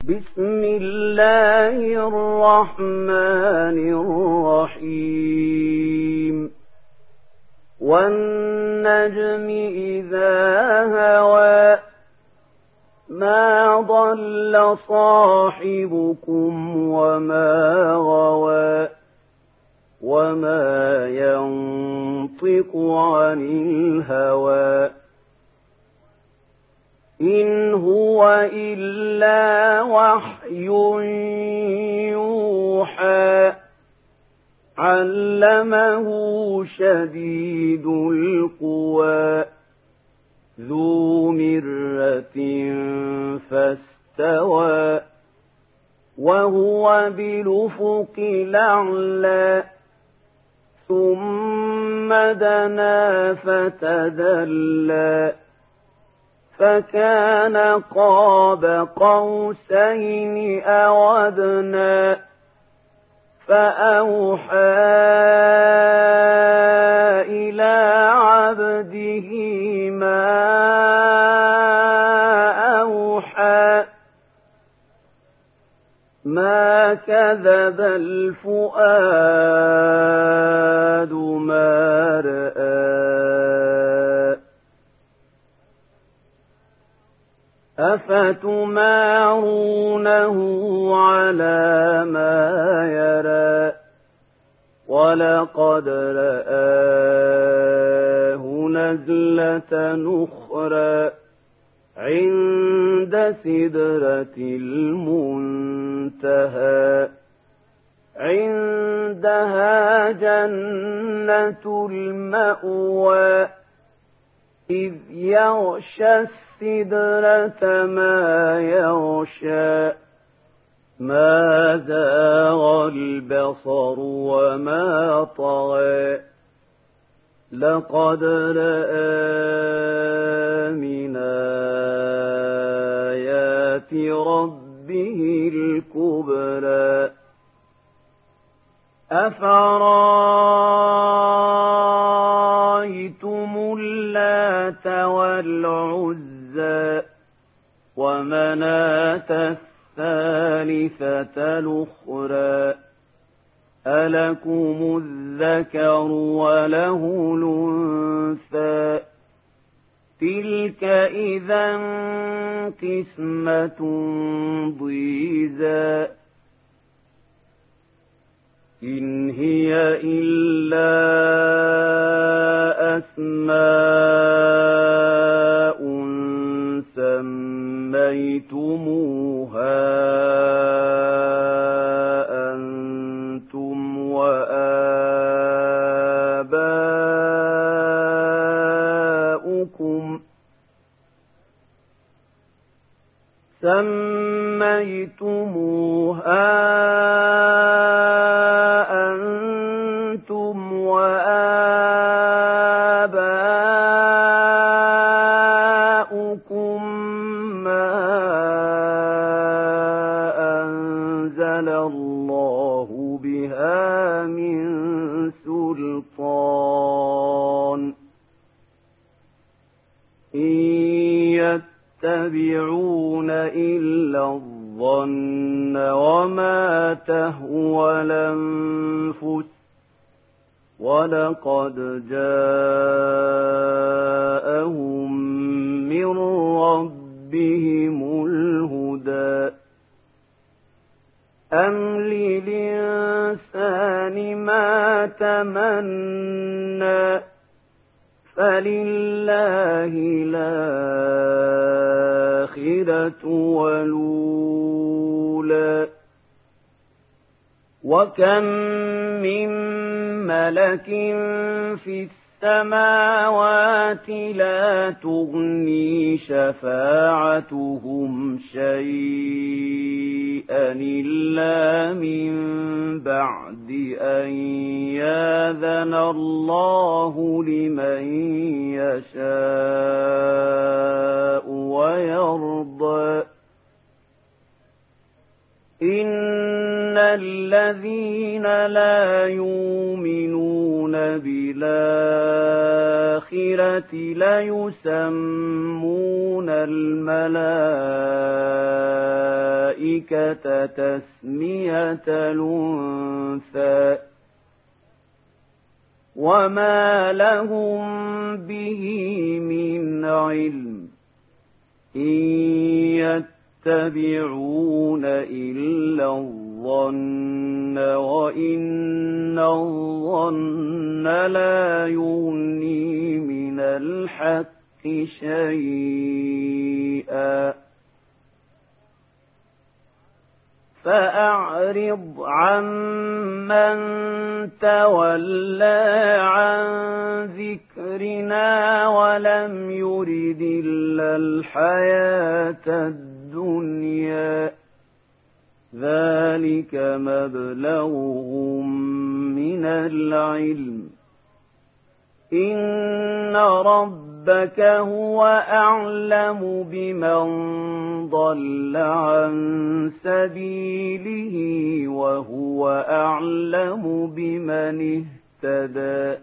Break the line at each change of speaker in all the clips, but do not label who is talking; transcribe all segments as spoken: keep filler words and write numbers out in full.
بسم الله الرحمن الرحيم والنجم إذا هوى ما ضل صاحبكم وما غوى وما ينطق عن الهوى إن هو إلا وحي يوحى علمه شديد القوى ذو مرة فاستوى وهو بالأفق الأعلى ثم دنا فتدلى فكان قاب قوسين أو أدنى فأوحى إلى عبده ما أوحى ما كذب الفؤاد ما رأى أفتمارونه على ما يرى ولقد رآه نزلة أخرى عند سدرة المنتهى عندها جنة المأوى إذ يغشى السدرة ما يغشى ما زاغ البصر وما طغى لقد رأى من آيات ربه الكبرى أفرأيتم اللات والعزى ومناة الثالثة الأخرى ألكم الذكر وله الأنثى تلك إذا قسمة ضيزى إن هي إلا أسماء سميتموها أنتم وآباؤكم سميتموها أنتم وآباؤكم ما أنزل الله بها من سلطان إن يتبعون إلا الظن وما تهوى الأنفس ولقد جاءهم من ربهم الهدى أم للإنسان ما تمنى فلله الآخرة والأولى وكم من ملك في السماوات لا تغني شفاعتهم شيئا إلا من بعد أن يأذن الله لمن يشاء ويرضى إن الذين لا يؤمنون بالآخرة ليسمون الملائكة تسمية الأنثى وما لهم به من علم إن يتبعون إلا الظن وإن الظن لا يغني من الحق شيئا فأعرض عمن تولى عن ذكرنا ولم يرد إلا الحياة الدنيا ذلك مبلغهم من العلم إن ربك هو أعلم بمن ضل عن سبيله وهو أعلم بمن اهتدى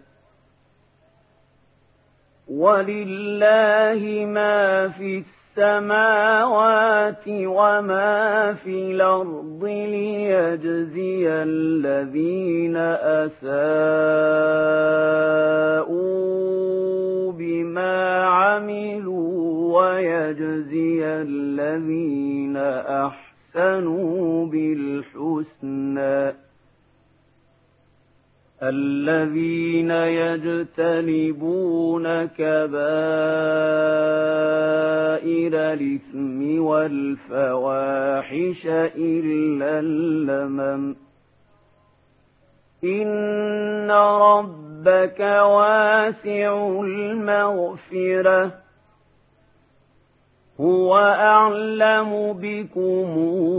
ولله ما في السماوات وما في الأرض ليجزي الذين أساءوا بما عملوا ويجزي الذين أحسنوا بالحسنى الذين يجتنبون كبائر الإثم والفواحش إلا اللمم إن ربك واسع المغفرة هو أعلم بكم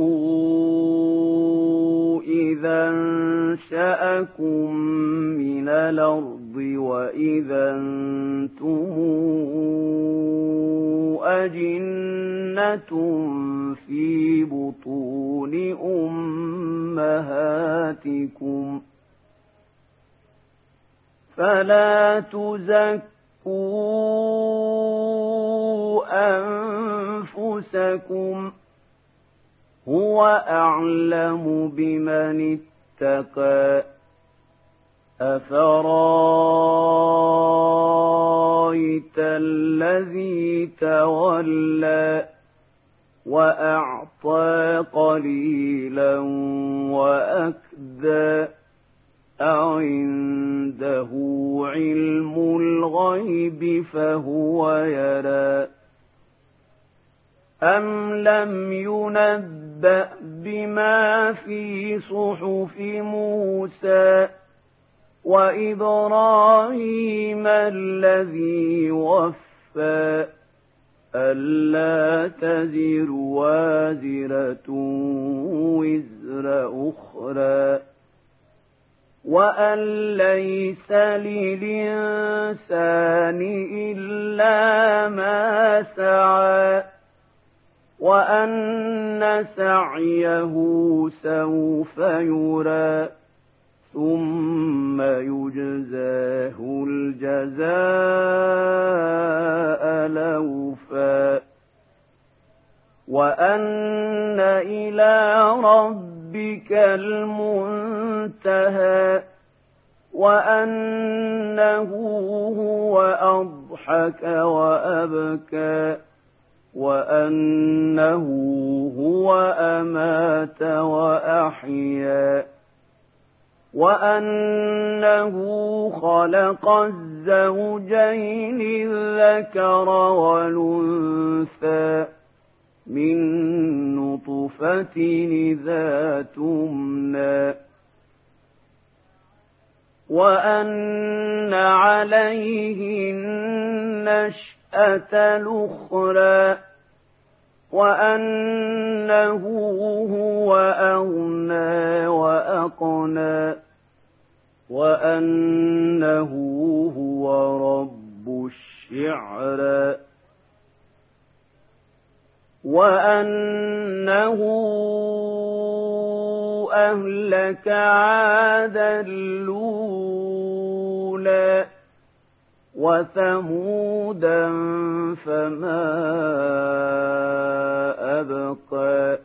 إذا انشأكم من الأرض وإذا أنتم أجنة في بطون أمهاتكم فلا تزكوا أنفسكم هو أعلم بمن اتقى أفرايت الذي تولى وأعطى قليلا وأكدى أعنده علم الغيب فهو يرى أم لم ينبأ بما في صحف موسى وإبراهيم الذي وفى ألا تزر وازرة وزر أخرى وأن ليس للإنسان إلا ما سعى وأن سعيه سوف يرى ثم يجزاه الجزاء الأوفى وأن إلى ربك المنتهى وأنه هو أضحك وأبكى وأنه هو أمات وأحيا وأنه خلق الزوجين الذكر والأنثى من نطفة إذا تمنى وأن عليه النشأة الأخرى وأنه هو أغنى وأقنى وأنه هو رب الشعرى وأنه أهلك عادا الأولى وثمودا فما أبقى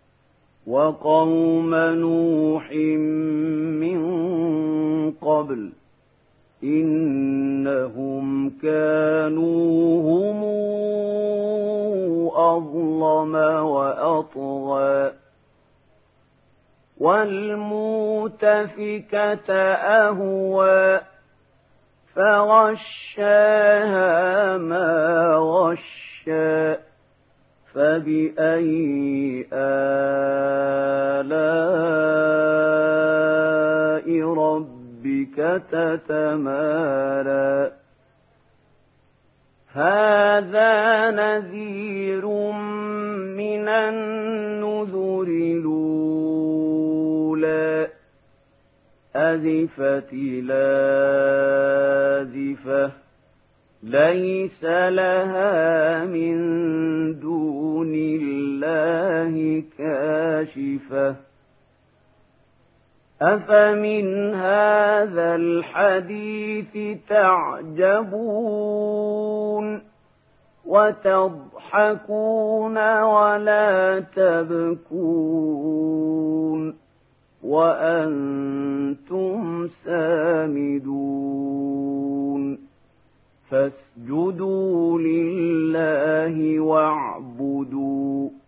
وقوم نوح من قبل إنهم كانوا هم أظلم وأطغى والمؤتفكة أهوى فغشاها ما غشى فبأي آلاء ربك تتمارى هذا نذير من النذر الأولى أزفت لازفة ليس لها من دون الله كاشفة أفمن هذا الحديث تعجبون وتضحكون ولا تبكون وأنتم سامدون فاسجدوا لله واعبدوا